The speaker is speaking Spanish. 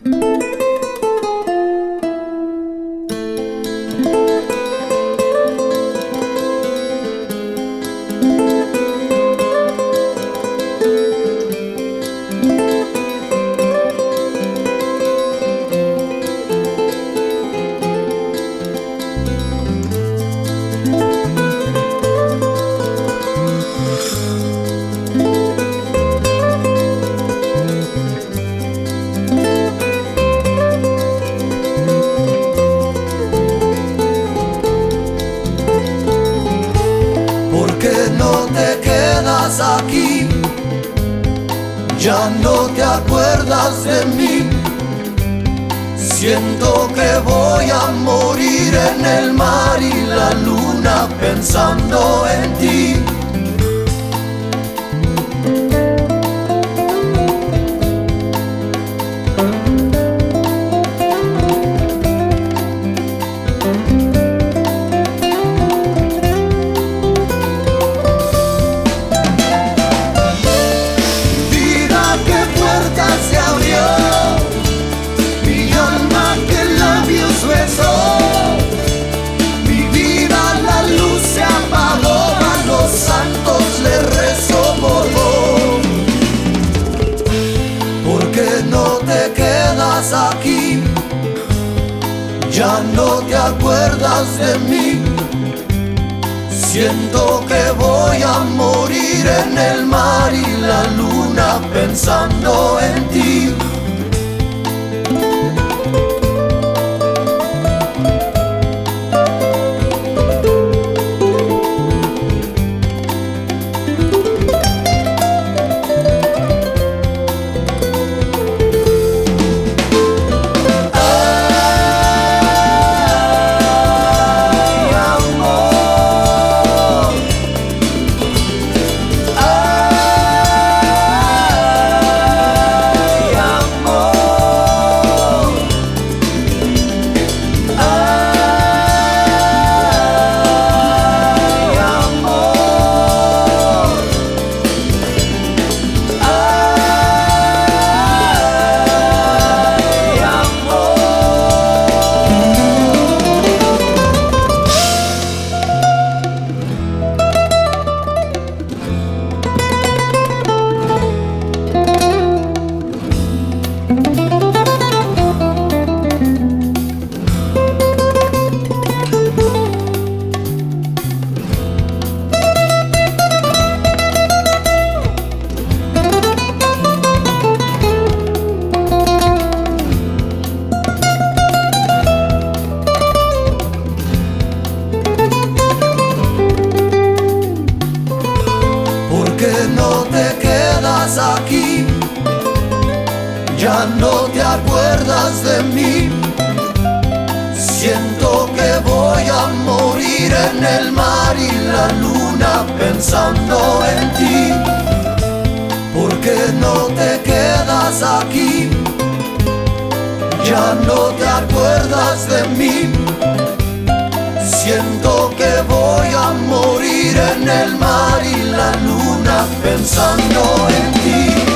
No te quedas aquí, ya no te acuerdas de mí. Siento que voy a morir en el mar y la luna pensando en ti. Aquí, ya no te acuerdas de mí. Siento que voy a morir en el mar y la luna pensando en ti. No te quedas aquí, ya no te acuerdas de mí. Siento que voy a morir en el mar y la luna pensando en ti. ¿Por qué no te quedas aquí? Ya no te acuerdas de mí. Siento que voy a morir en el mar y la luna pensando en ti.